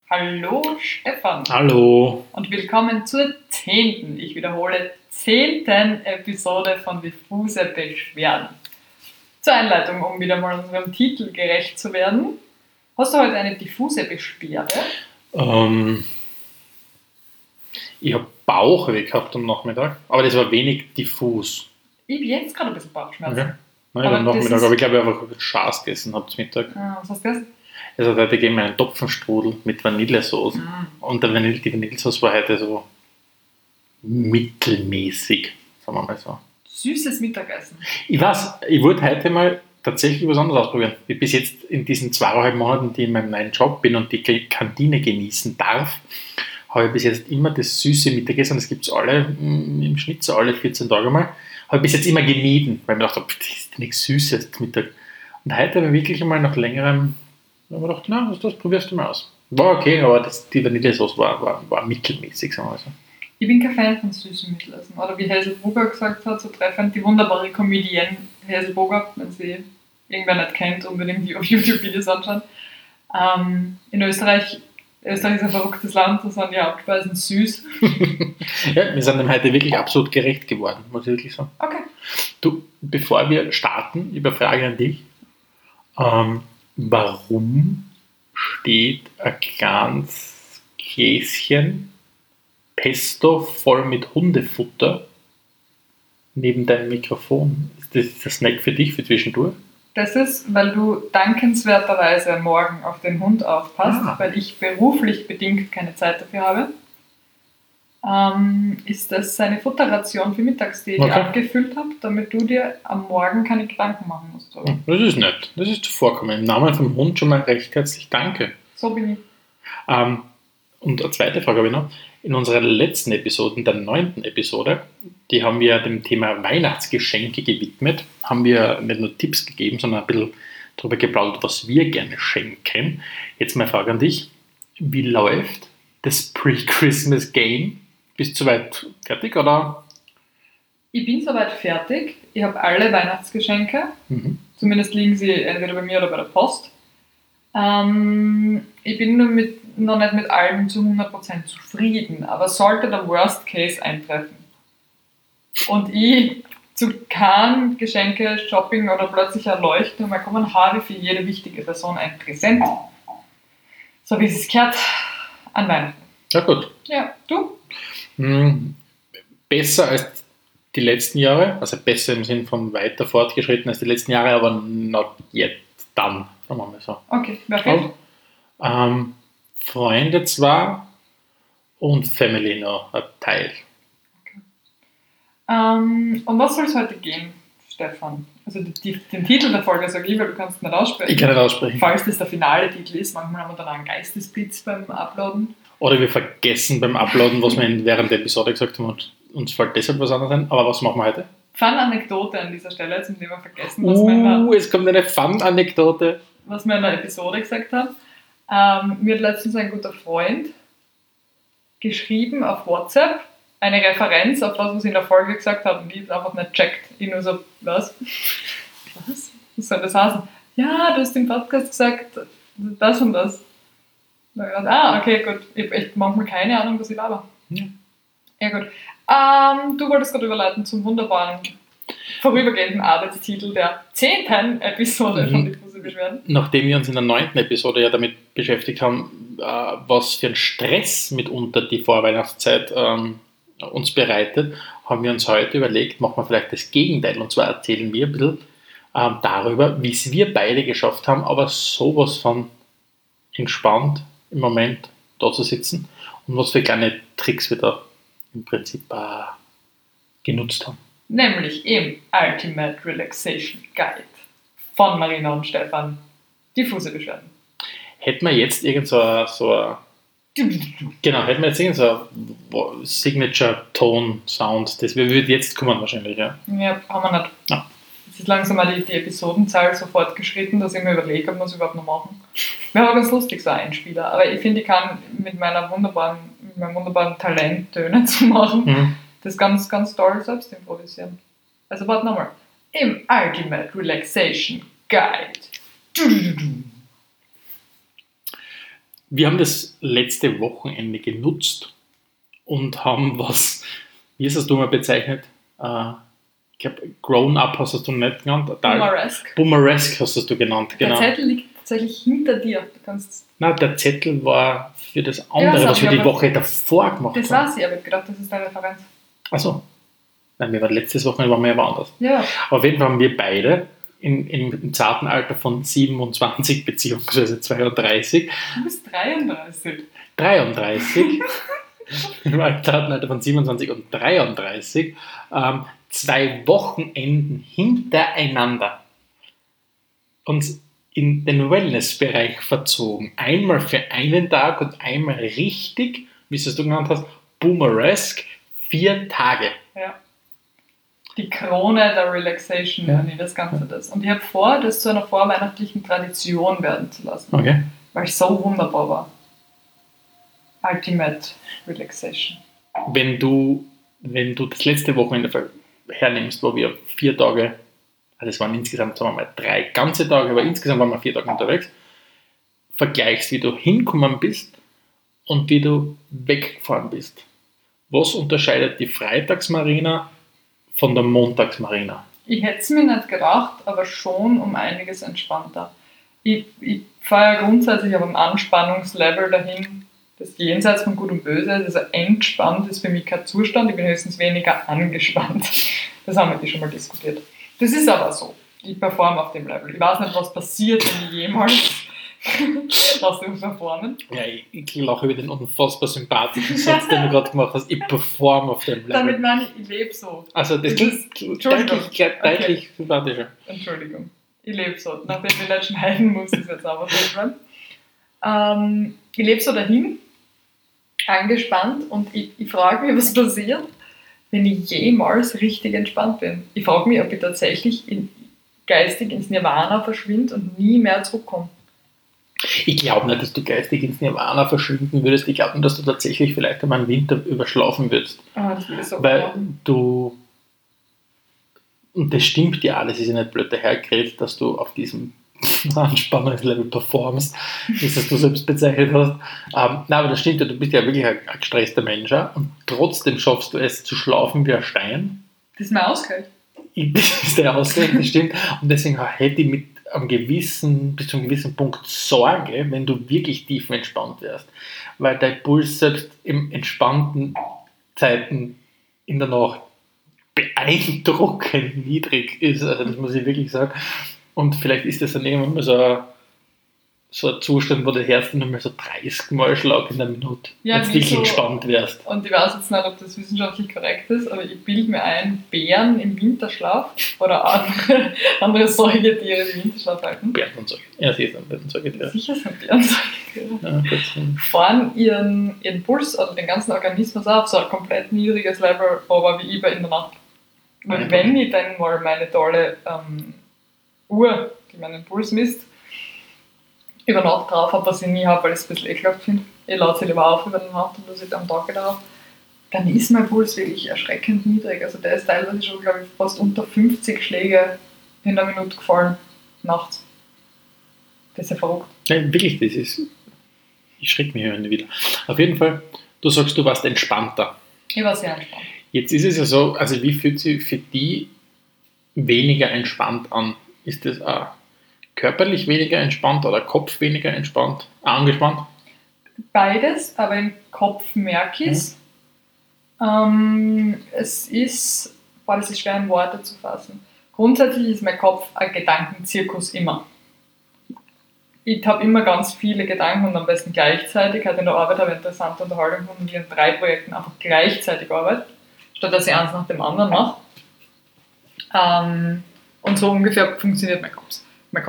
Hallo Stefan Hallo. und willkommen zur 10., ich wiederhole, 10. Episode von Diffuse Beschwerden. Zur Einleitung, um wieder mal unserem Titel gerecht zu werden. Hast du heute eine diffuse Beschwerde? Ich habe Bauchweh gehabt am Nachmittag, aber das war wenig diffus. Ich habe jetzt gerade ein bisschen Bauchschmerzen. Okay. Nein, Aber am das Nachmittag, ist- aber ich glaube, ich habe einfach Schaß gegessen habe zum Mittag. Was hast du gesagt? Also heute gegeben einen Topfenstrudel mit Vanillesoße. Und die Vanillesoße war heute so mittelmäßig, sagen wir mal so. Süßes Mittagessen. Ich weiß, ich wollte heute mal tatsächlich was anderes ausprobieren. Wie bis jetzt in diesen 2,5 Monaten, die ich in meinem neuen Job bin und die Kantine genießen darf, habe ich bis jetzt immer das süße Mittagessen, das gibt es im Schnitt so alle 14 Tage mal, habe ich bis jetzt immer gemieden, weil ich mir gedacht habe, das ist nichts Süßes zum Mittag. Und heute habe ich wirklich einmal nach längerem, habe ich mir gedacht, na, das probierst du mal aus. War okay, aber die Vanillesoße war mittelmäßig, sagen wir mal so. Ich bin kein Fan von süßem Mittelessen. Oder wie Hazel Brugger gesagt hat, so treffend, die wunderbare Comedienne Hazel Brugger, wenn sie irgendwer nicht kennt, unbedingt die auf YouTube-Videos anschauen. In Österreich ist ein verrücktes Land, da sind die Hauptspeisen süß. Ja, wir sind dem heute wirklich absolut gerecht geworden, muss ich wirklich sagen. Okay. Du, bevor wir starten, ich Frage an dich. Warum steht ein kleines Gläschen Pesto voll mit Hundefutter neben deinem Mikrofon? Ist das der Snack für dich für zwischendurch? Das ist, weil du dankenswerterweise morgen auf den Hund aufpasst, weil ich beruflich bedingt keine Zeit dafür habe. Ist das eine Futterration für mittags, die ich dir abgefüllt habe, damit du dir am Morgen keine Gedanken machen musst. Oder? Das ist nett, das ist zuvorkommen. Im Namen vom Hund schon mal recht herzlich danke. So bin ich. Und eine zweite Frage habe ich noch. In unserer letzten Episode, in der 9. Episode, die haben wir dem Thema Weihnachtsgeschenke gewidmet, haben wir nicht nur Tipps gegeben, sondern ein bisschen darüber geplaudert, was wir gerne schenken. Jetzt meine Frage an dich. Wie läuft das Pre-Christmas Game? Bist du soweit fertig, oder? Ich bin soweit fertig. Ich habe alle Weihnachtsgeschenke. Zumindest liegen sie entweder bei mir oder bei der Post. Ich bin noch nicht mit allem zu 100% zufrieden, aber sollte der Worst Case eintreffen und ich zu keinem Geschenke, Shopping oder plötzlich Erleuchtung mehr kommen, habe ich für jede wichtige Person ein Präsent. So wie es gehört an Weihnachten. Ja, gut. Ja, du? Besser als die letzten Jahre, also besser im Sinn von weiter fortgeschritten als die letzten Jahre, aber not yet done, sagen wir mal so. Okay, wer fehlt? Freunde zwar und Family noch ein Teil. Um was soll es heute gehen, Stefan? Also den Titel der Folge sage ich, weil du kannst nicht aussprechen. Ich kann nicht aussprechen. Falls das der finale Titel ist, manchmal haben wir dann einen Geistesblitz beim Uploaden. Oder wir vergessen beim Uploaden, was wir während der Episode gesagt haben und uns fällt deshalb was anderes ein. Aber was machen wir heute? Fun-Anekdote an dieser Stelle, zum Thema vergessen, es kommt eine Fun-Anekdote. Was wir in der Episode gesagt haben. Mir hat letztens ein guter Freund geschrieben auf WhatsApp eine Referenz auf das, was ich in der Folge gesagt habe, und die ist einfach nicht checkt. Ich nur so, was? Was? Was soll das heißen? Ja, du hast im Podcast gesagt, das und das. Okay, gut. Ich habe echt manchmal keine Ahnung, was ich laber. Ja, gut. Du wolltest gerade überleiten zum wunderbaren vorübergehenden Arbeitstitel der 10. Episode von Diffuse Beschwerden. Nachdem wir uns in der 9. Episode ja damit beschäftigt haben, was für ein Stress mitunter die Vorweihnachtszeit uns bereitet, haben wir uns heute überlegt, machen wir vielleicht das Gegenteil. Und zwar erzählen wir ein bisschen darüber, wie es wir beide geschafft haben, aber sowas von entspannt im Moment da zu sitzen und was für kleine Tricks wir da im Prinzip genutzt haben. Nämlich im Ultimate Relaxation Guide von Marina und Stefan. Diffuse Beschwerden. Hätten wir jetzt irgend hätten wir jetzt irgend so Signature-Tone-Sound, das würde jetzt kommen wahrscheinlich, ja. Ja, haben wir nicht. Ja. Es ist langsam mal die Episodenzahl so fortgeschritten, dass ich mir überlege, ob wir es überhaupt noch machen. Wäre aber ganz lustig, so ein Einspieler. Aber ich finde, ich kann mit meinem wunderbaren Talent, Töne zu machen, das ganz, ganz toll selbst improvisieren. Also warte nochmal. Im Ultimate Relaxation Guide. Wir haben das letzte Wochenende genutzt und haben was, wie hast du mal bezeichnet? Ich glaube, Grown-Up hast du nicht genannt. Boomeresque. Boomeresque hast du genannt, genau. Der Zettel liegt tatsächlich hinter dir. Du kannst. Nein, der Zettel war für das andere, Ja, was wir die Woche davor gemacht haben. Das weiß ich, aber ich habe gedacht, das ist deine Referenz. Achso. Nein, wir waren letztes Wochenende waren wir ja woanders. Ja. Auf jeden Fall haben wir beide im zarten Alter von 27 bzw. 32. Du bist 33. 33. Im zarten Alter von 27 und 33. 2 Wochenenden hintereinander uns in den Wellnessbereich verzogen. Einmal für einen Tag und einmal richtig, wie es du genannt hast, Boomeresque, 4 Tage. Ja. Die Krone der Relaxation, Ja. das Ganze das. Und ich habe vor, das zu einer vorweihnachtlichen Tradition werden zu lassen. Okay. Weil es so wunderbar war. Ultimate Relaxation. Wenn du das letzte Wochenende hernimmst, wo wir 4 Tage, also es waren insgesamt, sagen wir mal, 3 ganze Tage, aber insgesamt waren wir 4 Tage unterwegs, vergleichst, wie du hingekommen bist und wie du weggefahren bist. Was unterscheidet die Freitagsmarina von der Montagsmarina? Ich hätte es mir nicht gedacht, aber schon um einiges entspannter. Ich fahre ja grundsätzlich auf einem Anspannungslevel dahin, das jenseits von Gut und Böse ist. Also entspannt ist für mich kein Zustand, ich bin höchstens weniger angespannt. Das haben wir schon mal diskutiert. Das ist aber so. Ich performe auf dem Level. Ich weiß nicht, was passiert, wenn ich jemals aus dem Performen. Ja, ich lache über den unfassbar sympathischen Satz, den du gerade gemacht hast. Ich performe auf dem Level. Damit meine ich lebe so. Also das klingt deutlich sympathischer. Entschuldigung. Ich lebe so. Nachdem ich nicht schneiden muss, ist jetzt aber so. Ich lebe so dahin, angespannt, und ich frage mich, was passiert, wenn ich jemals richtig entspannt bin. Ich frage mich, ob ich tatsächlich geistig ins Nirvana verschwinde und nie mehr zurückkomme. Ich glaube nicht, dass du geistig ins Nirvana verschwinden würdest. Ich glaube nur, dass du tatsächlich vielleicht einmal einen Winter überschlafen würdest. Das will ich so Weil machen. du, und das stimmt ja, das ist ja nicht blöd dahergeredet, dass du auf diesem Anspannungslevel performst, wie es du selbst bezeichnet hast. Nein, aber das stimmt ja, du bist ja wirklich ein gestresster Mensch, und trotzdem schaffst du es zu schlafen wie ein Stein. Das ist mein Ausgleich. Das ist der Ausgleich, das stimmt. Und deswegen hätte ich bis zu einem gewissen Punkt Sorge, wenn du wirklich tief entspannt wärst. Weil dein Puls selbst im entspannten Zeiten in der Nacht beeindruckend niedrig ist. Also das muss ich wirklich sagen. Und vielleicht ist das dann irgendwann mal so ein Zustand, wo das Herz dann mal so 30 Mal schlägt in der Minute, Ja, wenn du wie wirklich so- entspannt wärst. Und ich weiß jetzt nicht, ob das wissenschaftlich korrekt ist, aber ich bilde mir ein, Bären im Winterschlaf oder andere Säugetiere, die Winterschlaf halten. Bärensäugetiere. Ja, sie ist ein Bärensäugetiere. Sicher sind Bären Säugetiere. Ja, gut. Fahren ihren Puls oder den ganzen Organismus auf so ein komplett niedriges Level, aber wie ich in der Nacht. Weil Ja. wenn ich dann mal meine tolle Uhr, die meinen Puls misst, über Nacht drauf habe, was ich nie habe, weil ich es ein bisschen ekelhaft finde. Ich lade sie lieber auf über die Nacht und dass ich am Tag wieder habe. Dann ist mein Puls wirklich erschreckend niedrig. Also der ist teilweise schon, glaube ich, fast unter 50 Schläge in der Minute gefallen, nachts. Das ist ja verrückt. Ja, wirklich, das ist. Ich schrecke mich hören wieder. Auf jeden Fall, du sagst, du warst entspannter. Ich war sehr entspannt. Jetzt ist es ja so, also wie fühlt sich für die weniger entspannt an? Ist das auch körperlich weniger entspannt oder Kopf weniger angespannt? Beides, aber im Kopf merke ich es. Es ist, das ist schwer in Worte zu fassen. Grundsätzlich ist mein Kopf ein Gedankenzirkus immer. Ich habe immer ganz viele Gedanken und am besten gleichzeitig. Halt in der Arbeit habe ich interessante Unterhaltung und wir in 3 Projekten einfach gleichzeitig arbeite, statt dass ich eins nach dem anderen mache. Und so ungefähr funktioniert mein Kopf.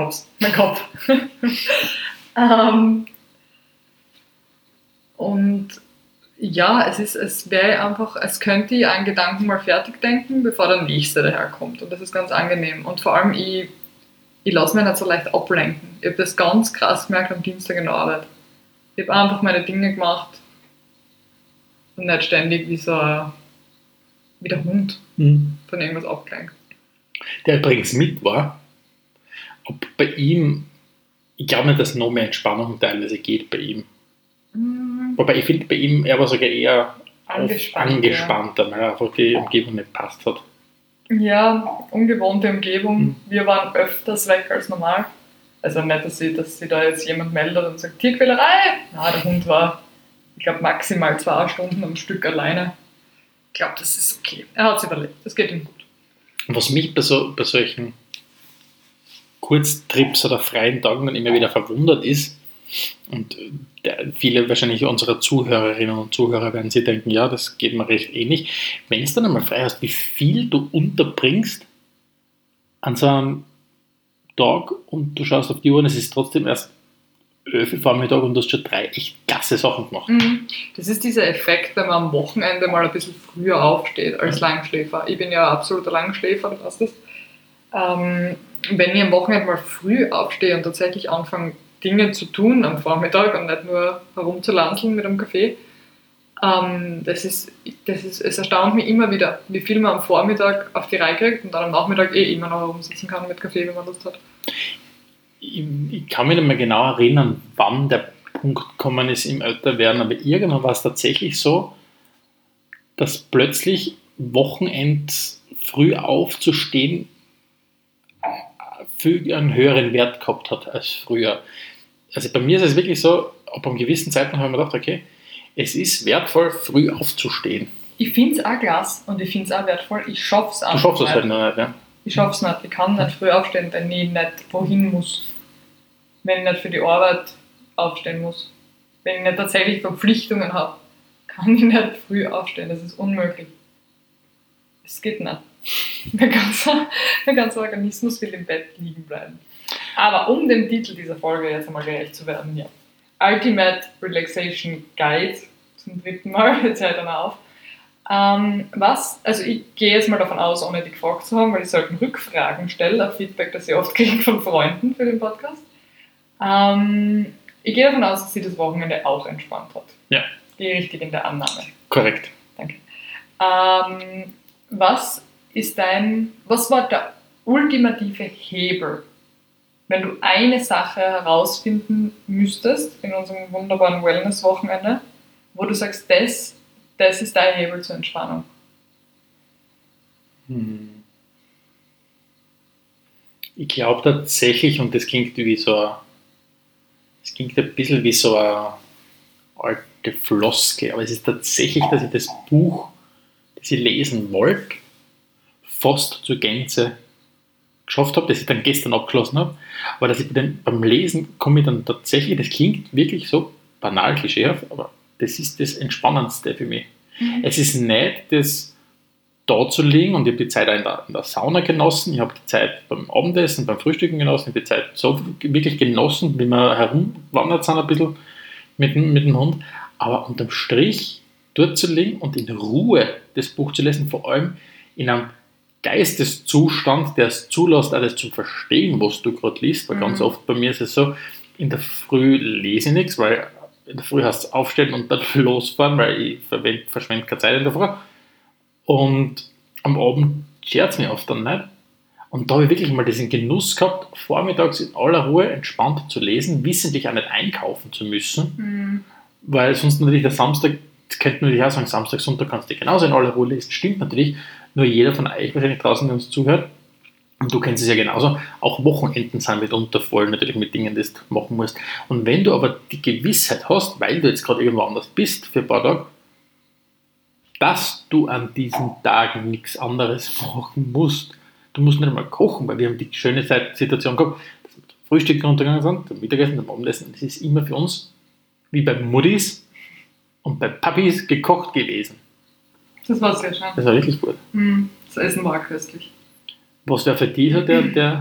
Und ja, es wäre einfach, es könnte ich einen Gedanken mal fertig denken, bevor der nächste daherkommt. Und das ist ganz angenehm. Und vor allem, ich lasse mich nicht so leicht ablenken. Ich habe das ganz krass gemerkt am Dienstag in der Arbeit. Ich habe einfach meine Dinge gemacht und nicht ständig wie der Hund von irgendwas abgelenkt. Der übrigens mit war, ob bei ihm, ich glaube nicht, dass noch mehr Entspannung teilweise geht bei ihm. Wobei ich finde, bei ihm, er war sogar eher angespannter, weil er einfach die Umgebung nicht passt hat. Ja, ungewohnte Umgebung. Wir waren öfters weg als normal. Also nicht, dass sie da jetzt jemand meldet und sagt, Tierquälerei. Na, der Hund war, ich glaube, maximal 2 Stunden am Stück alleine. Ich glaube, das ist okay. Er hat es überlebt. Das geht ihm gut. Und was mich bei solchen Kurztrips oder freien Tagen dann immer wieder verwundert ist, und viele wahrscheinlich unserer Zuhörerinnen und Zuhörer werden sich denken, ja, das geht mir recht ähnlich. Wenn es dann einmal frei hast, wie viel du unterbringst an so einem Tag und du schaust auf die Uhr und es ist trotzdem erst 11 Uhr Vormittag und du hast schon 3 echt klasse Sachen gemacht. Das ist dieser Effekt, wenn man am Wochenende mal ein bisschen früher aufsteht als Langschläfer. Ich bin ja absoluter Langschläfer, du weißt das. Wenn ich am Wochenende mal früh aufstehe und tatsächlich anfange, Dinge zu tun am Vormittag und nicht nur herumzulanzeln mit einem Kaffee, es erstaunt mich immer wieder, wie viel man am Vormittag auf die Reihe kriegt und dann am Nachmittag immer noch herumsitzen kann mit Kaffee, wenn man Lust hat. Ich kann mich nicht mehr genau erinnern, wann der Punkt gekommen ist im Älterwerden, aber irgendwann war es tatsächlich so, dass plötzlich Wochenend früh aufzustehen viel einen höheren Wert gehabt hat als früher. Also bei mir ist es wirklich so, ab einem gewissen Zeitpunkt habe ich mir gedacht, okay, es ist wertvoll, früh aufzustehen. Ich finde es auch klasse und ich finde es auch wertvoll. Ich schaffe es auch. Du schaffst es halt noch nicht, ja? Ich schaffe es nicht. Ich kann nicht früh aufstehen, wenn ich nicht wohin muss. Wenn ich nicht für die Arbeit aufstehen muss. Wenn ich nicht tatsächlich Verpflichtungen habe, kann ich nicht früh aufstehen. Das ist unmöglich. Es geht nicht. Mein ganzer Organismus will im Bett liegen bleiben. Aber um dem Titel dieser Folge jetzt einmal gerecht zu werden, hier. Ultimate Relaxation Guide zum 3. Mal, jetzt hört er mal auf. Also ich gehe jetzt mal davon aus, ohne die gefragt zu haben, weil ich selten Rückfragen stelle, auf Feedback, das ich oft kriege von Freunden für den Podcast. Ich gehe davon aus, dass sie das Wochenende auch entspannt hat. Ja. Die richtig in der Annahme. Korrekt. Danke. Was war der ultimative Hebel, wenn du eine Sache herausfinden müsstest in unserem wunderbaren Wellness-Wochenende, wo du sagst, das ist dein Hebel zur Entspannung? Ich glaube tatsächlich, und das klingt ein bisschen wie so eine alte Floskel, aber es ist tatsächlich, dass ich das Buch, das ich lesen wollte, fast zur Gänze geschafft habe, das ich dann gestern abgeschlossen habe, aber dass ich beim Lesen komme ich dann tatsächlich, das klingt wirklich so banal, klischeehaft, aber das ist das Entspannendste für mich. Es ist nicht das da zu liegen und ich habe die Zeit auch in der Sauna genossen, ich habe die Zeit beim Abendessen, beim Frühstücken genossen, ich habe die Zeit so wirklich genossen, wie wir herumwandert sind ein bisschen mit dem Hund, aber unterm Strich dort zu liegen und in Ruhe das Buch zu lesen, vor allem in einem Geisteszustand, der es zulässt, alles zu verstehen, was du gerade liest, weil ganz oft bei mir ist es so, in der Früh lese ich nichts, weil in der Früh heißt es aufstehen und dann losfahren, weil ich verschwende keine Zeit in der Früh. Und am Abend schert es mich oft dann nicht. Und da habe ich wirklich mal diesen Genuss gehabt, vormittags in aller Ruhe entspannt zu lesen, wissentlich auch nicht einkaufen zu müssen, weil sonst natürlich der Samstag, das könnte man natürlich auch sagen, Samstag, Sonntag kannst du genauso in aller Ruhe lesen, stimmt natürlich, nur jeder von euch wahrscheinlich draußen, der uns zuhört, und du kennst es ja genauso, auch Wochenenden sind mitunter voll, natürlich mit Dingen, die du machen musst. Und wenn du aber die Gewissheit hast, weil du jetzt gerade irgendwo anders bist für ein paar Tage, dass du an diesen Tagen nichts anderes machen musst. Du musst nicht einmal kochen, weil wir haben die schöne Situation gehabt, dass wir zum Frühstück runtergegangen sind, zum Mittagessen, zum Abendessen. Das ist immer für uns, wie bei Muttis und bei Papis, gekocht gewesen. Das war sehr schön. Das war wirklich gut. Das Essen war köstlich. Was wäre für dich so der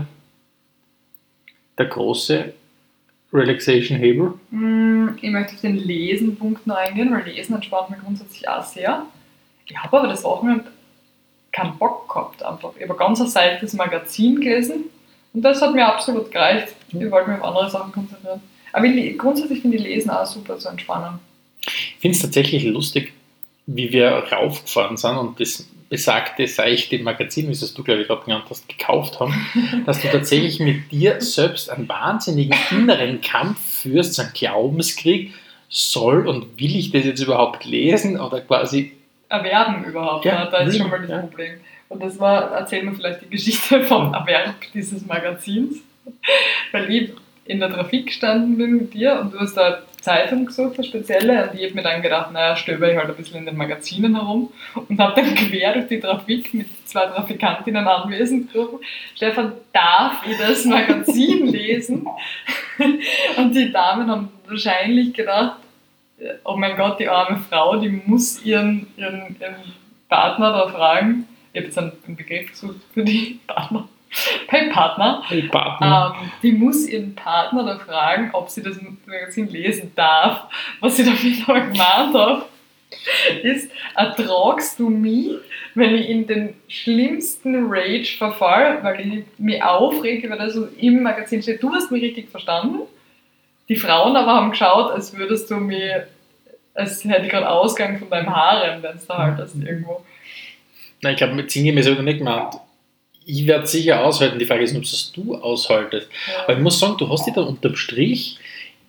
große Relaxation-Hebel? Ich möchte auf den Lesen-Punkt noch eingehen, weil Lesen entspannt mich grundsätzlich auch sehr. Ich habe aber das Wochenende keinen Bock gehabt einfach. Ich habe ein ganz seichtes Magazin gelesen und das hat mir absolut gereicht. Ich wollte mich auf andere Sachen konzentrieren. Aber grundsätzlich finde ich Lesen auch super zu entspannen. Ich finde es tatsächlich lustig, wie wir raufgefahren sind und das besagte seichte Magazin, wie es du, glaube ich, gerade genannt hast, gekauft haben, dass du tatsächlich mit dir selbst einen wahnsinnigen inneren Kampf führst, so einen Glaubenskrieg, soll und will ich das jetzt überhaupt lesen oder quasi Erwerben überhaupt, Ja, da ist will schon mal man, das ja. Problem. Und das war, erzählen wir vielleicht die Geschichte vom Erwerb dieses Magazins, weil ich in der Trafik gestanden bin mit dir und du hast da eine Zeitung gesucht, eine spezielle, und ich habe mir dann gedacht, naja, stöber ich halt ein bisschen in den Magazinen herum und habe dann quer durch die Trafik mit 2 Trafikantinnen anwesend gerufen, Stefan, darf ich das Magazin lesen? Und die Damen haben wahrscheinlich gedacht, oh mein Gott, die arme Frau, die muss ihren Partner da fragen. Ich habe jetzt einen Begriff gesucht für die Partner. Beim Partner. ein Partner. Die muss ihren Partner da fragen, ob sie das Magazin lesen darf. Was ich damit aber gemeint habe, ist, ertragst du mich, wenn ich in den schlimmsten Rage verfall, weil ich mich aufrege über das, was im Magazin steht. Du hast mich richtig verstanden. Die Frauen aber haben geschaut, als würdest du mir, als hätte ich gerade Ausgang von deinem Harem, wenn es da halt ist irgendwo. Nein, ich glaube, mit Sinngemäß habe ich noch nicht gemeint. Ich werde es sicher aushalten. Die Frage ist nur, ob es du aushaltest. Ja. Aber ich muss sagen, du hast dich dann unterm Strich.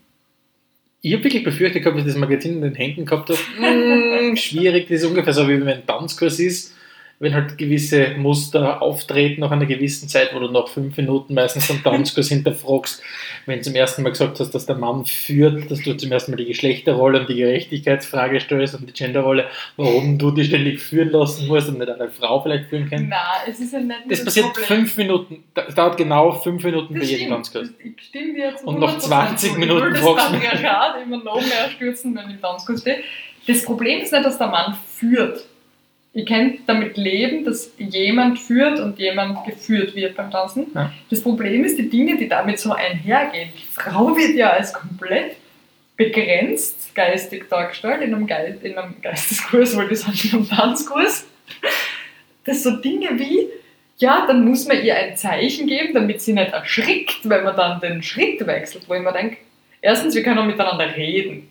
Ich habe wirklich befürchtet gehabt, dass ich das Magazin in den Händen gehabt habe. Schwierig, das ist ungefähr so, wie wenn ein Tanzkurs ist. Wenn halt gewisse Muster auftreten nach einer gewissen Zeit, wo du nach 5 Minuten meistens am Tanzkurs hinterfragst, wenn du zum ersten Mal gesagt hast, dass der Mann führt, dass du zum ersten Mal die Geschlechterrolle und die Gerechtigkeitsfrage stellst und die Genderrolle, warum du dich ständig führen lassen musst und nicht eine Frau vielleicht führen kannst. Nein, es ist ja nicht nur Das passiert Problem. 5 Minuten, das dauert genau 5 Minuten bei Das jedem stimmt. Tanzkurs. Ich stimme dir zu Und nach 100% 20 zu. Minuten Ich will das fragst du mich. Patriarchat immer noch mehr stürzen, wenn ich im Tanzkurs stehe. Das Problem ist nicht, dass der Mann führt. Ich kann damit leben, dass jemand führt und jemand geführt wird beim Tanzen. Ja. Das Problem ist, die Dinge, die damit so einhergehen. Die Frau wird ja als komplett begrenzt geistig dargestellt in einem Geisteskurs, wollte ich sagen, in einem Tanzkurs. Das so Dinge wie, ja, dann muss man ihr ein Zeichen geben, damit sie nicht erschrickt, wenn man dann den Schritt wechselt, wo ich mir denke, erstens, wir können miteinander reden.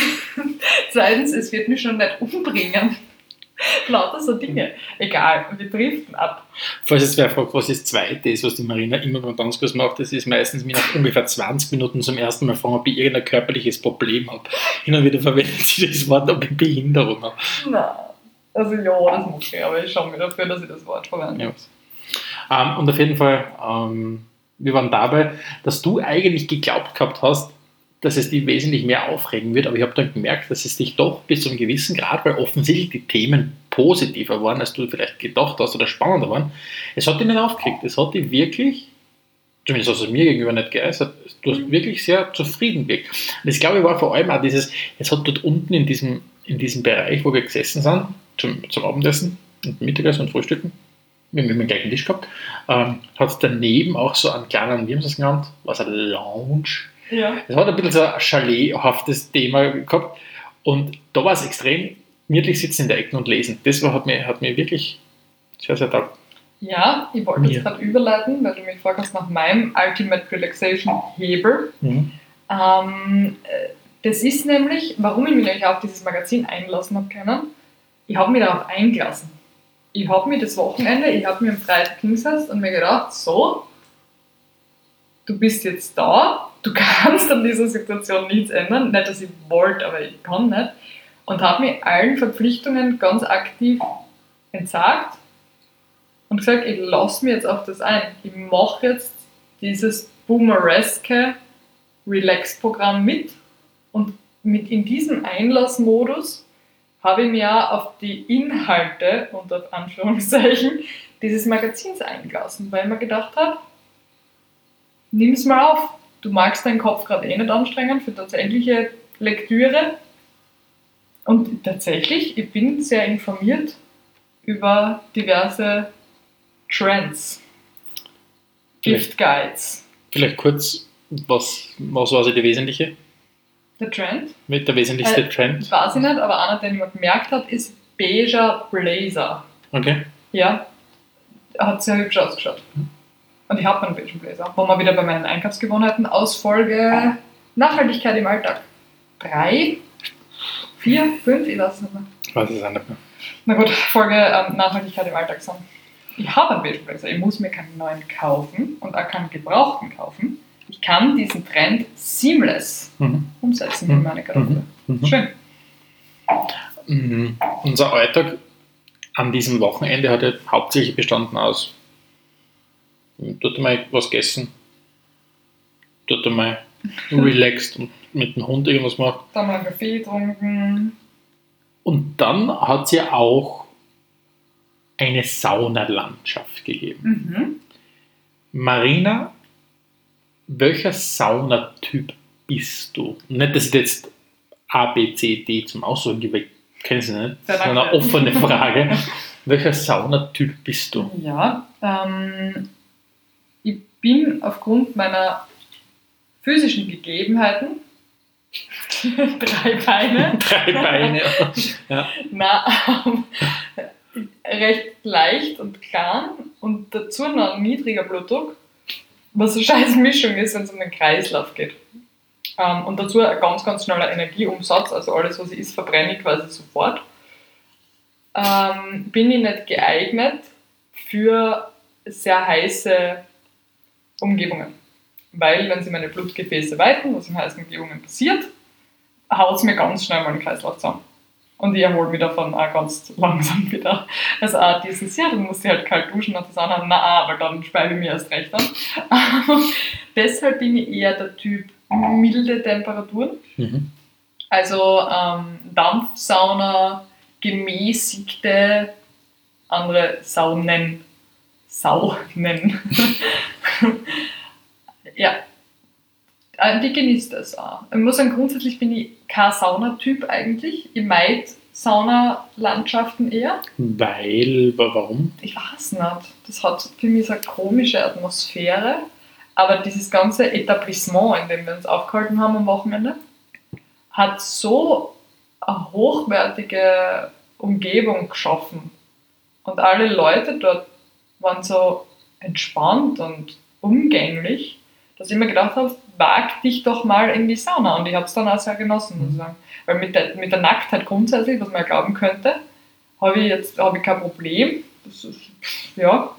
Zweitens, es wird mich schon nicht umbringen. Lauter so Dinge. Egal, wir driften ab. Falls jetzt wer fragt, was das Zweite ist, was die Marina immer beim Tanzkurs macht, das ist meistens mir nach ungefähr 20 Minuten zum ersten Mal fragen, ob ich irgendein körperliches Problem habe. Hin und wieder verwendet sie das Wort, ob ich Behinderung habe. Nein. Also ja, das muss ich, aber ich schaue mir dafür, dass ich das Wort verwende. Ja. Und auf jeden Fall, wir waren dabei, dass du eigentlich geglaubt gehabt hast, dass es dich wesentlich mehr aufregen wird, aber ich habe dann gemerkt, dass es dich doch bis zu einem gewissen Grad, weil offensichtlich die Themen positiver waren, als du vielleicht gedacht hast oder spannender waren, es hat dich nicht aufgeregt. Es hat dich wirklich, zumindest hast du es mir gegenüber nicht geäußert, du hast wirklich sehr zufrieden gewirkt. Und das, glaube ich, war vor allem auch dieses, es hat dort unten in diesem Bereich, wo wir gesessen sind, zum Abendessen und Mittagessen und Frühstücken, wir haben immer den gleichen Tisch gehabt, hat es daneben auch so einen kleinen, wie haben sie es genannt, was ein Lounge. Ja. Es hat ein bisschen so ein chalethaftes Thema gehabt und da war es extrem gemütlich sitzen in der Ecke und lesen. Das hat mir wirklich sehr, sehr taugt. Ja, ich wollte jetzt gerade überleiten, weil du mich gefragt hast nach meinem Ultimate Relaxation Hebel. Das ist nämlich, warum ich mich nämlich auf dieses Magazin eingelassen habe können. Ich habe mich darauf eingelassen. Ich habe mir das Wochenende, ich habe mir am Freitag hingesetzt und mir gedacht, so, du bist jetzt da, du kannst an dieser Situation nichts ändern. Nicht, dass ich wollte, aber ich kann nicht. Und habe mir allen Verpflichtungen ganz aktiv entsagt und gesagt, ich lasse mir jetzt auf das ein. Ich mache jetzt dieses Boomereske Relax-Programm mit und in diesem Einlassmodus habe ich mich auch auf die Inhalte, unter Anführungszeichen, dieses Magazins eingelassen, weil ich mir gedacht habe, nimm es mal auf. Du magst deinen Kopf gerade eh nicht anstrengen für tatsächliche Lektüre. Und tatsächlich, ich bin sehr informiert über diverse Trends, Gift Guides. Vielleicht kurz, was war so der wesentliche? Der Trend? Der wesentlichste Trend? Weiß ich nicht, aber einer, den ich mir gemerkt habe, ist beiger Blazer. Okay. Ja, hat sehr hübsch ausgeschaut. Und ich habe einen beigen Blazer. Wo wir wieder bei meinen Einkaufsgewohnheiten aus Folge Nachhaltigkeit im Alltag. 3, 4, 5, ich weiß es nicht mehr. Ich weiß es auch nicht mehr. Na gut, Folge Nachhaltigkeit im Alltag sind. Ich habe einen beigen Blazer. Ich muss mir keinen neuen kaufen und auch keinen gebrauchten kaufen. Ich kann diesen Trend seamless umsetzen in meine Kartoffel. Schön. Unser Alltag an diesem Wochenende hat ja hauptsächlich bestanden aus, dort einmal was gegessen, dort einmal relaxed und mit dem Hund irgendwas gemacht. Dann mal einen Kaffee getrunken. Und dann hat es ja auch eine Saunalandschaft gegeben. Marina, welcher Saunatyp bist du? Nicht, dass ich jetzt A, B, C, D zum Aussuchen gebe, ich kenne es nicht. Das ist eine offene Frage. Welcher Saunatyp bist du? Ja, ich bin aufgrund meiner physischen Gegebenheiten 3 Beine. 3 Beine. Ja. Recht leicht und klein und dazu noch ein niedriger Blutdruck, was eine scheiß Mischung ist, wenn es um den Kreislauf geht. Und dazu ein ganz, ganz schneller Energieumsatz, also alles, was ich isst, verbrenne ich quasi sofort. Bin ich nicht geeignet für sehr heiße Umgebungen. Weil, wenn sich meine Blutgefäße weiten, was in heißen Umgebungen passiert, haut es mir ganz schnell mal den Kreislauf zusammen. Und ich erhole mich davon auch ganz langsam wieder. Also auch dieses Jahr, dann musst du halt kalt duschen und das andere, aber dann speibe ich mir erst recht an. Deshalb bin ich eher der Typ milde Temperaturen. Also Dampfsauna, gemäßigte, andere Saunen. Ja, die genießt das auch. Ich muss sagen, grundsätzlich bin ich kein Saunatyp eigentlich. Ich meide Saunalandschaften eher. Warum? Ich weiß nicht. Das hat für mich so eine komische Atmosphäre. Aber dieses ganze Etablissement, in dem wir uns aufgehalten haben am Wochenende, hat so eine hochwertige Umgebung geschaffen. Und alle Leute dort waren so entspannt und umgänglich, dass ich mir gedacht habe, wag dich doch mal in die Sauna. Und ich habe es dann auch sehr genossen, muss ich sagen. Weil mit der Nacktheit grundsätzlich, was man ja glauben könnte, habe ich kein Problem. Das ist, ja.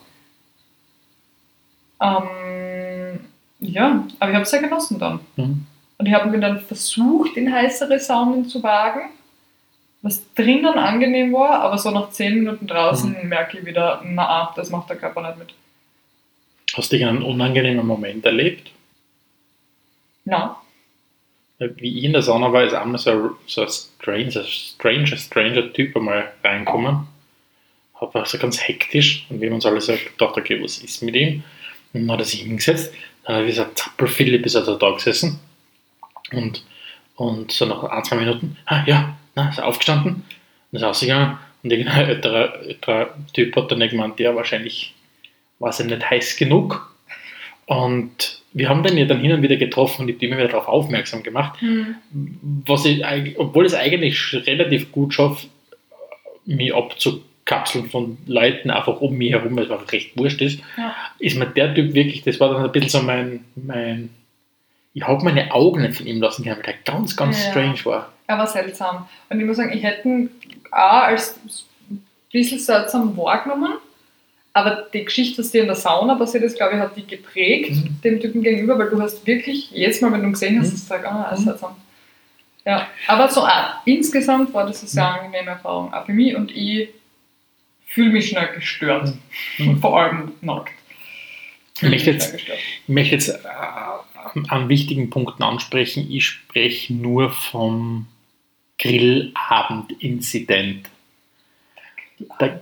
Ja, aber ich habe es sehr genossen dann. Und ich habe mir dann versucht, in heißere Saunen zu wagen, was drinnen angenehm war, aber so nach 10 Minuten draußen merke ich wieder, das macht der Körper nicht mit. Hast du einen unangenehmen Moment erlebt? Nein. Wie ich in der Sauna war, ist einmal so ein stranger Typ einmal reingekommen. War so ganz hektisch und wir haben uns alle so gedacht, okay, was ist mit ihm? Und dann hat er sich hingesetzt, dann hat er wie so ein Zappel-Philipp ist also da gesessen und so nach 1-2 Minuten, ist er aufgestanden und ist rausgegangen und irgendein älterer Typ hat dann gemeint, ja, wahrscheinlich war es nicht heiß genug. Und wir haben den ja dann hin und wieder getroffen und ich habe immer wieder darauf aufmerksam gemacht, was ich, obwohl ich es eigentlich relativ gut schaffe, mich abzukapseln von Leuten einfach um mich herum, weil es einfach recht wurscht ist, ist mir der Typ wirklich, das war dann ein bisschen so mein ich habe meine Augen nicht von ihm lassen können, weil der ganz, ganz strange war. Er war seltsam. Und ich muss sagen, ich hätte ihn auch als ein bisschen seltsam wahrgenommen, aber die Geschichte, was dir in der Sauna passiert ist, glaube ich, hat die geprägt, dem Typen gegenüber, weil du hast wirklich, jedes Mal, wenn du ihn gesehen hast, gesagt, er ist seltsam. Ja, aber so insgesamt war das eine sehr angenehme Erfahrung, auch für mich, und ich fühle mich schnell gestört, vor allem nackt. Ich möchte jetzt an wichtigen Punkten ansprechen. Ich spreche nur vom Grillabend-Inzident. Der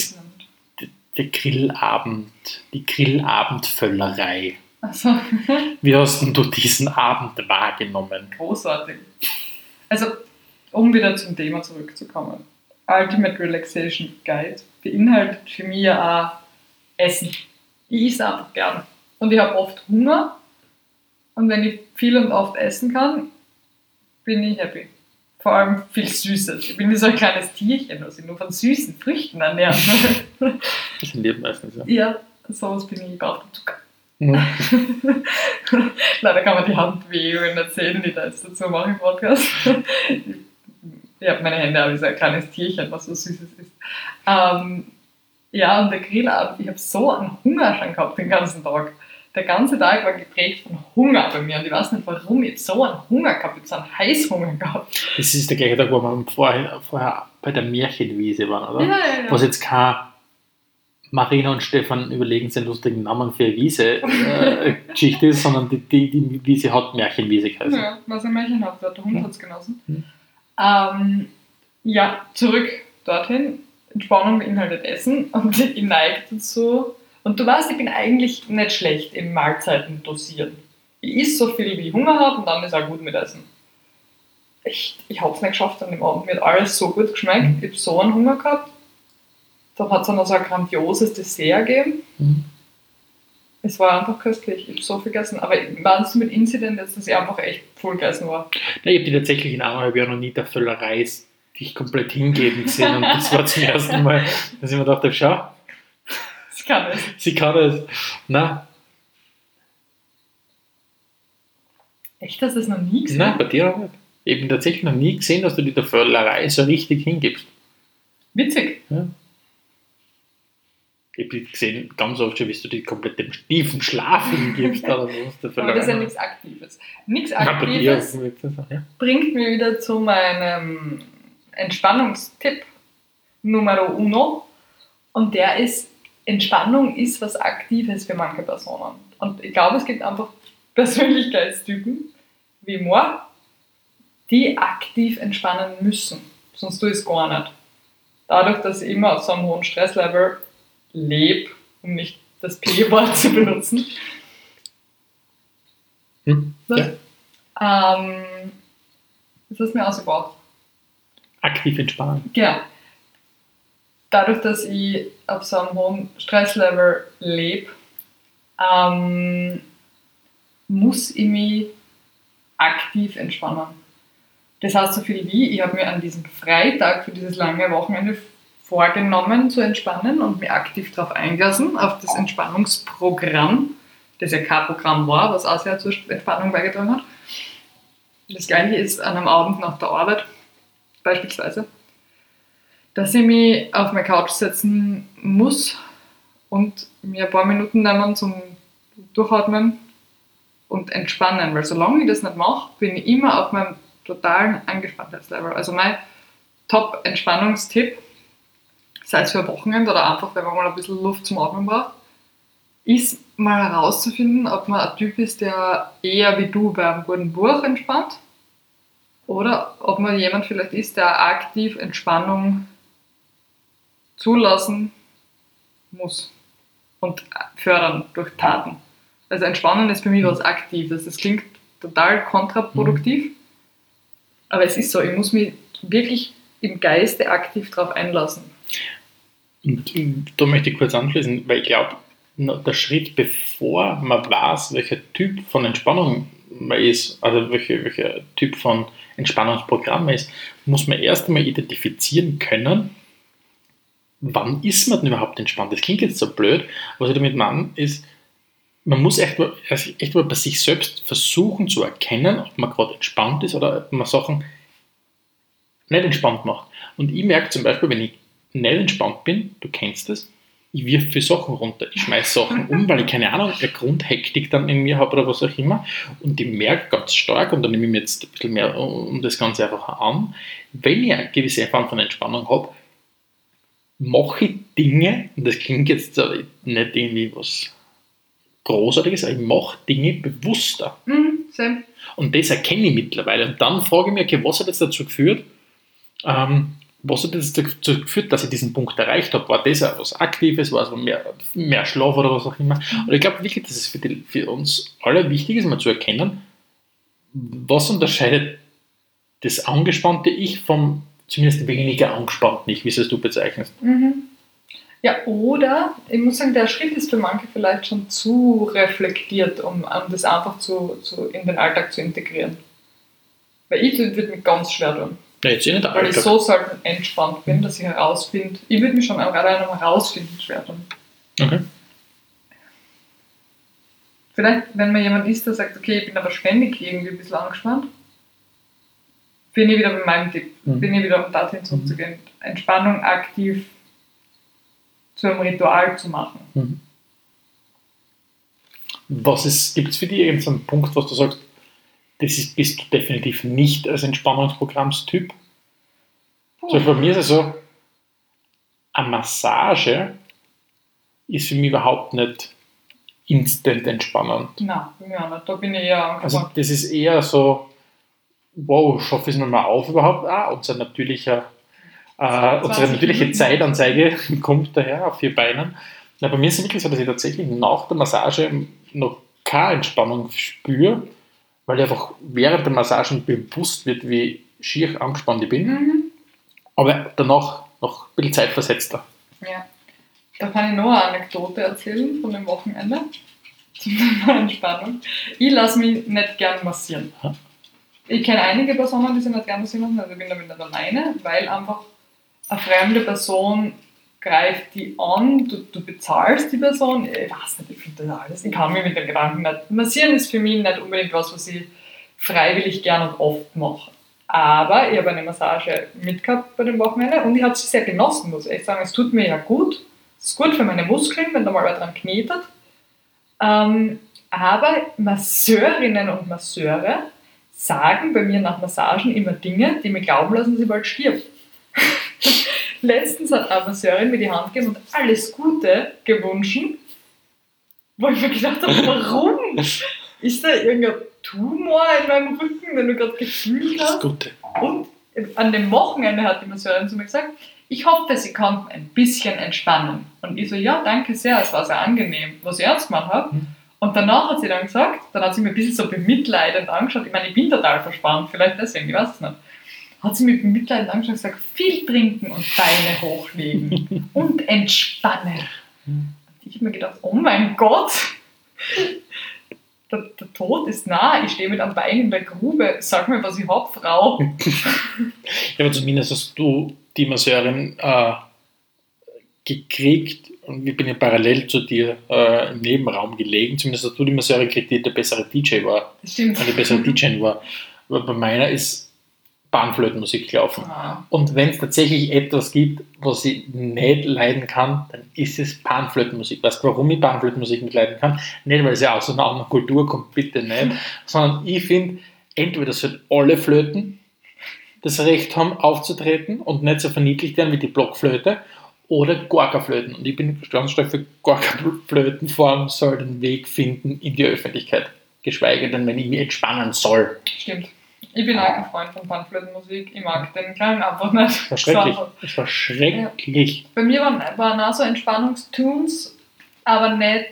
Grillabend, die Grillabendvöllerei. Also. Wie hast du diesen Abend wahrgenommen? Großartig. Also, um wieder zum Thema zurückzukommen. Ultimate Relaxation Guide beinhaltet für mich ja auch Essen. Ich esse einfach gern. Und ich habe oft Hunger. Und wenn ich viel und oft essen kann, bin ich happy. Vor allem viel Süßes. Ich bin wie so ein kleines Tierchen, was ich nur von süßen Früchten ernähren will. Das sind die meistens, ja. Ja, sowas bin ich. Ich brauche Zucker. Leider kann man die Handbewegungen nicht sehen, die ich da jetzt dazu mache im Podcast. Ich habe meine Hände aber wie so ein kleines Tierchen, was so Süßes ist. Ja, und der Grillabend, ich habe so einen Hunger schon gehabt den ganzen Tag. der ganze Tag war geprägt von Hunger bei mir und ich weiß nicht, warum ich so einen Hunger gehabt habe, ich so einen Heißhunger gehabt. Das ist der gleiche Tag, wo wir vorher bei der Märchenwiese waren, oder? Ja. Was jetzt kein Marina und Stefan überlegen seinen lustigen Namen für eine Wiese-Geschichte ist, sondern die Wiese hat Märchenwiese geheißen. Ja, was ein Märchen hat, der Hund hat es genossen. Mhm. Ja, zurück dorthin. Entspannung beinhaltet Essen und ich neige dazu. Und du weißt, ich bin eigentlich nicht schlecht im Mahlzeiten dosieren. Ich esse so viel, wie ich Hunger habe und dann ist auch gut mit Essen. Ich habe es nicht geschafft an dem Abend. Mir hat alles so gut geschmeckt. Ich habe so einen Hunger gehabt. Dann hat es noch so ein grandioses Dessert gegeben. Mhm. Es war einfach köstlich. Ich habe so viel gegessen. Aber meinst du mit Incident jetzt, dass ich einfach echt voll gegessen war? Ich habe die tatsächlich in 1,5 Jahren noch nie der Völlerei dich komplett hingeben gesehen. Und das war zum ersten Mal, dass ich mir dachte, schau, Ich kann es. sie kann das. Nein, Echt, hast du das noch nie gesehen? nein, bei dir auch nicht. Ich habe tatsächlich noch nie gesehen, dass du dir der Völlerei so richtig hingibst. Witzig. Ja. Ich habe gesehen, ganz oft schon, wie du dich komplett dem tiefen Schlaf hingibst. Oder so, Aber das ist ja nichts Aktives. Nichts Ja, bei dir, Aktives ja. bringt mich wieder zu meinem Entspannungstipp Numero uno. Und der ist, Entspannung ist was Aktives für manche Personen. Und ich glaube, es gibt einfach Persönlichkeitstypen wie moi, die aktiv entspannen müssen. Sonst tue ich es gar nicht. Dadurch, dass ich immer auf so einem hohen Stresslevel lebe, um nicht das P-Wort zu benutzen. Ja. Das ist mir ausgebraucht. Aktiv entspannen. Genau. Dadurch, dass ich auf so einem hohen Stresslevel lebe, muss ich mich aktiv entspannen. Das heißt so viel wie, ich habe mir an diesem Freitag für dieses lange Wochenende vorgenommen zu entspannen und mich aktiv darauf eingelassen, auf das Entspannungsprogramm, das ja kein Programm war, was auch sehr zur Entspannung beigetragen hat. Das gleiche ist an einem Abend nach der Arbeit beispielsweise, dass ich mich auf meine Couch setzen muss und mir ein paar Minuten nehmen zum Durchatmen und entspannen, weil solange ich das nicht mache, bin ich immer auf meinem totalen Angespanntheitslevel. Also mein Top-Entspannungstipp, sei es für ein Wochenende oder einfach, wenn man mal ein bisschen Luft zum Atmen braucht, ist mal herauszufinden, ob man ein Typ ist, der eher wie du bei einem guten Buch entspannt oder ob man jemand vielleicht ist, der aktiv Entspannung zulassen muss und fördern durch Taten. Also Entspannen ist für mich was Aktives. Das klingt total kontraproduktiv, aber es ist so, ich muss mich wirklich im Geiste aktiv darauf einlassen. Und da möchte ich kurz anschließen, weil ich glaube, der Schritt, bevor man weiß, welcher Typ von Entspannung man ist, also welcher Typ von Entspannungsprogramm man ist, muss man erst einmal identifizieren können, wann ist man denn überhaupt entspannt. Das klingt jetzt so blöd, was ich damit meine, ist, man muss echt mal bei sich selbst versuchen zu erkennen, ob man gerade entspannt ist oder ob man Sachen nicht entspannt macht. Und ich merke zum Beispiel, wenn ich nicht entspannt bin, du kennst das, ich wirf für Sachen runter, ich schmeiß Sachen um, weil ich keine Ahnung, eine Grundhektik dann in mir habe oder was auch immer. Und ich merke ganz stark, und da nehme ich mir jetzt ein bisschen mehr um das Ganze einfach an, wenn ich eine gewisse Form von Entspannung habe, mache ich Dinge, und das klingt jetzt nicht irgendwie was Großartiges, aber ich mache Dinge bewusster. Same. Und das erkenne ich mittlerweile. Und dann frage ich mich, okay, was hat jetzt dazu geführt, dass ich diesen Punkt erreicht habe? War das etwas Aktives, war es mehr Schlaf oder was auch immer? Und ich glaube wirklich, dass es für uns alle wichtig ist, mal zu erkennen, was unterscheidet das angespannte Ich vom zumindest weniger angespannten Ich, wie es du bezeichnest. Ja, oder ich muss sagen, der Schritt ist für manche vielleicht schon zu reflektiert, um das einfach in den Alltag zu integrieren. Weil ich würde mich ganz schwer tun. Ja, jetzt nicht der Weil Alltag. ich so selten entspannt bin, dass ich herausfinde, ich würde mich schon gerade am Herausfinden schwer tun. Okay. Vielleicht, wenn mir jemand ist, der sagt, okay, ich bin aber ständig irgendwie ein bisschen angespannt, bin ich wieder bei meinem Tipp. Bin ich wieder, um dorthin zurückzugehen. Entspannung aktiv zu einem Ritual zu machen. Gibt es für dich irgendeinen Punkt, was du sagst, bist du definitiv nicht als Entspannungsprogrammstyp? Zum Beispiel bei mir ist es so, eine Massage ist für mich überhaupt nicht instant entspannend. Nein, ja, nicht. Da bin ich eher angespannt. Also das ist eher so, wow, schaffe ich es mir mal auf überhaupt? Unsere natürliche Zeitanzeige kommt daher auf 4 Beinen. Na, bei mir ist es wirklich so, dass ich tatsächlich nach der Massage noch keine Entspannung spüre, weil ich einfach während der Massage bewusst wird, wie schier angespannt ich bin. Aber danach noch ein bisschen zeitversetzter. Ja. Da kann ich noch eine Anekdote erzählen von dem Wochenende zum Thema Entspannung. Ich lasse mich nicht gern massieren. Ich kenne einige Personen, die sich nicht gern massieren lassen, also ich bin damit nicht alleine, weil einfach eine fremde Person greift die an, du bezahlst die Person, ich weiß nicht, ich finde das alles, ich kann mich mit den Gedanken nicht. Massieren ist für mich nicht unbedingt was ich freiwillig gern und oft mache. Aber ich habe eine Massage mitgehabt bei dem Wochenende und ich habe sie sehr genossen, muss ich sagen. Es tut mir ja gut. Es ist gut für meine Muskeln, wenn da mal wer dran knetet. Aber Masseurinnen und Masseure sagen bei mir nach Massagen immer Dinge, die mir glauben lassen, sie bald stirbt. Letztens hat eine Masseurin mir die Hand gegeben und alles Gute gewünscht, wo ich mir gedacht habe, warum? Ist da irgendein Tumor in meinem Rücken, wenn du gerade gefühlt hast? Gute. Und an dem Wochenende hat die Masseurin zu mir gesagt, ich hoffe, Sie konnten ein bisschen entspannen. Und ich so, ja, danke sehr, es war sehr angenehm, was ich ernst gemacht habe. Und danach hat sie dann gesagt, dann hat sie mir ein bisschen so bemitleidend angeschaut, ich meine, ich bin total verspannt, vielleicht deswegen, ich weiß es nicht. Hat sie mir bemitleidend angeschaut und gesagt, viel trinken und Beine hochlegen und entspannen. Und ich habe mir gedacht, oh mein Gott, der Tod ist nah, ich stehe mit einem Bein in der Grube, sag mir, was ich habe, Frau. Ja, aber zumindest hast du die Masseurin gekriegt und ich bin ja parallel zu dir im Nebenraum gelegen, zumindest hast du die Masseurin gekriegt, die der bessere DJ war. Das stimmt. Die bessere DJ war. Aber bei meiner ist Panflötenmusik gelaufen. Und wenn es tatsächlich etwas gibt, was ich nicht leiden kann, dann ist es Panflötenmusik. Weißt du, warum ich Panflötenmusik nicht leiden kann? Nicht, weil es ja aus einer anderen Kultur kommt, bitte nicht, sondern ich finde, entweder sollten alle Flöten das Recht haben, aufzutreten und nicht so verniedlicht werden wie die Blockflöte, oder Gorka-Flöten. Und ich bin ganz stark für Gorka-Flötenform soll den Weg finden in die Öffentlichkeit. Geschweige denn, wenn ich mich entspannen soll. Stimmt. Ich bin auch kein Freund von Panflötenmusik. Ich mag den Klang einfach nicht. Das war schrecklich. Das war schrecklich. Ja. Bei mir waren auch so Entspannungstunes, aber nicht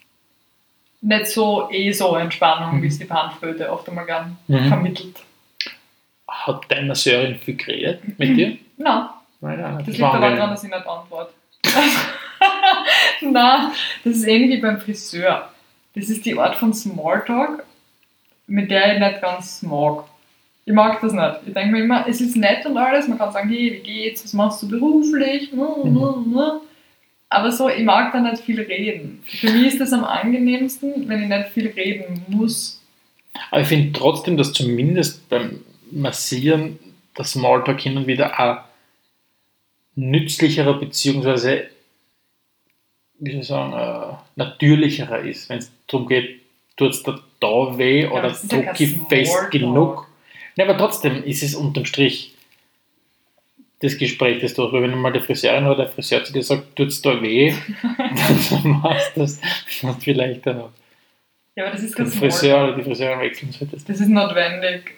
so so Entspannung, wie es die Panflöte oft einmal gern vermittelt. Hat deine Masseurin viel geredet mit dir? Nein. Nein, das liegt aber daran, dass ich nicht antworte. Nein, das ist ähnlich wie beim Friseur. Das ist die Art von Smalltalk, mit der ich nicht ganz mag. Ich mag das nicht. Ich denke mir immer, es ist nett und alles, man kann sagen, hey, wie geht's, was machst du beruflich? Aber so, ich mag da nicht viel reden. Für mich ist das am angenehmsten, wenn ich nicht viel reden muss. Aber ich finde trotzdem, dass zumindest beim Massieren der Smalltalk hin und wieder auch nützlicherer beziehungsweise, wie soll ich sagen, natürlicherer ist, wenn es darum geht, tut es da weh oder drücke ich fest genug. Ja, aber trotzdem ist es unterm Strich das Gespräch, das du, wenn mal die Friseurin oder der Friseur zu dir sagt, tut es da weh, dann machst du das vielleicht dann auch. Ja, aber das ist den Friseur oder die Friseurin wechseln solltest. Das ist notwendig,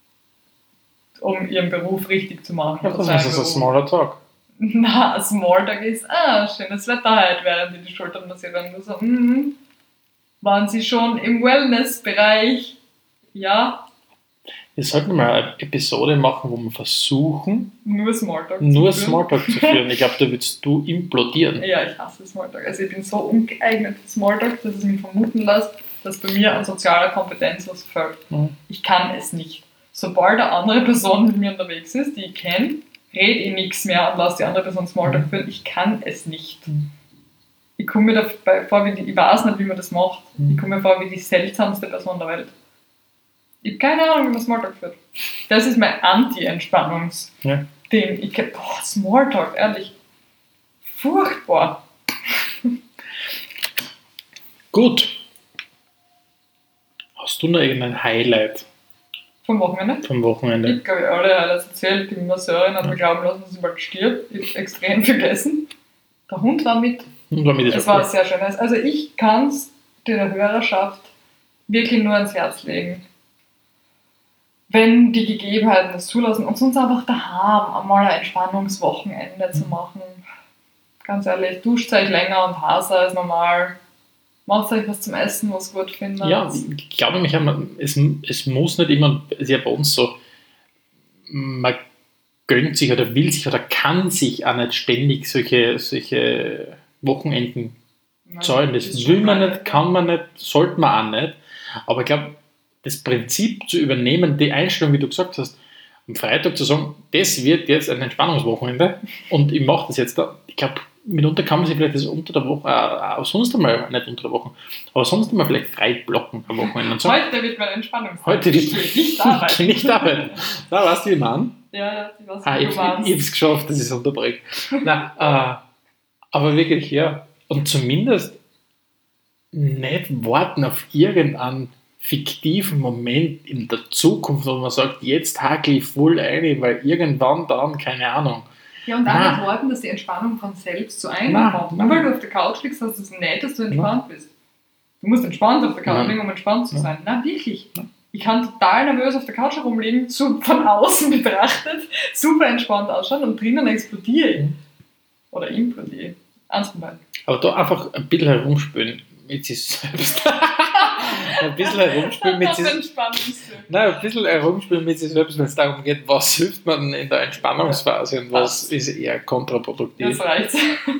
um ihren Beruf richtig zu machen. Ja, das ist ein smaller Talk. Na, ein Smalltalk ist, schönes Wetter heute, während die Schultern massieren. So, waren Sie schon im Wellness-Bereich? Ja. Wir sollten mal eine Episode machen, wo wir versuchen, nur Smalltalk zu führen. Ich glaube, da würdest du implodieren. Ja, ich hasse Smalltalk. Also ich bin so ungeeignet für Smalltalk, dass es mich vermuten lässt, dass bei mir an sozialer Kompetenz was fehlt. Ich kann es nicht. Sobald eine andere Person mit mir unterwegs ist, die ich kenne, rede ich nichts mehr und lasse die andere Person Smalltalk führen. Ich kann es nicht. Ich komme mir dabei vor, ich weiß nicht, wie man das macht. Ich komme mir vor wie die seltsamste Person der Welt. Ich habe keine Ahnung, wie man Smalltalk führt. Das ist mein Anti-Entspannungs-Ding. Smalltalk, ehrlich. Furchtbar. Gut. Hast du noch irgendein Highlight Vom Wochenende. vom Wochenende? Ich glaube, alle hat das erzählt. Die Masseurin hat mir glauben lassen, dass sie bald stirbt. Ich habe extrem vergessen. Der Hund war mit. Und war mit Es war sehr schön. Also ich kann es der Hörerschaft wirklich nur ans Herz legen. Wenn die Gegebenheiten das zulassen und sonst einfach daheim einmal ein Entspannungswochenende zu machen. Ganz ehrlich, duscht euch länger und heißer als normal. Macht euch was zum Essen, was gut findet. Ja, ich glaube nämlich, es muss nicht immer, es ist ja bei uns so, man gönnt sich oder will sich oder kann sich auch nicht ständig solche Wochenenden Nein, zahlen. Das ist will schon man geil, nicht, kann man nicht, sollte man auch nicht. Aber ich glaube, das Prinzip zu übernehmen, die Einstellung, wie du gesagt hast, am Freitag zu sagen, das wird jetzt ein Entspannungswochenende und ich mache das jetzt da. Ich glaube, mitunter kann man sich vielleicht das unter der Woche, auch sonst einmal, nicht unter der Woche, aber sonst einmal vielleicht frei blocken am Wochenende. Und sagen, Heute wird mein Entspannungstag. heute wird nicht arbeiten. nicht arbeiten. Da weißt du, wie man. Ja, ich weiß, Ich wie du habe meinst. es geschafft, dass ich es unterbreche. Nein, aber wirklich, ja. Und zumindest nicht warten auf irgendeinen fiktiven Moment in der Zukunft, wo man sagt, jetzt hakel ich voll ein, weil irgendwann dann, keine Ahnung. Ja, und dann Nein. nicht warten, dass die Entspannung von selbst zu einem Nein, kommt. nein. Nur weil du auf der Couch liegst, heißt das nicht, dass du entspannt bist. Du musst entspannt auf der Couch Nein. liegen, um entspannt zu Nein. sein. Nein, wirklich. Nein. Ich kann total nervös auf der Couch herumliegen, von außen betrachtet, super entspannt ausschauen und drinnen explodiere ich. Oder implodiere. Eins von beiden. Aber da einfach ein bisschen herumspielen mit sich selbst. Ein bisschen herumspielen mit sich Nein, ein bisschen herumspielen mit sich selbst, wenn es darum geht, was hilft man in der Entspannungsphase und was ist eher kontraproduktiv. Das reicht.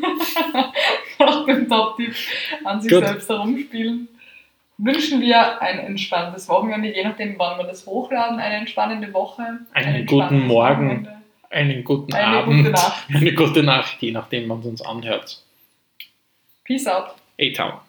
Nach dem Top-Tipp an sich Gut. selbst herumspielen. Wünschen wir ein entspanntes Wochenende, je nachdem, wann wir das hochladen, eine entspannende Woche. Einen ein guten entspanntes Morgen. Wochenende. Einen guten Eine Abend, gute Nacht. eine gute Nacht, je nachdem, wann es uns anhört. Peace out. A-Town.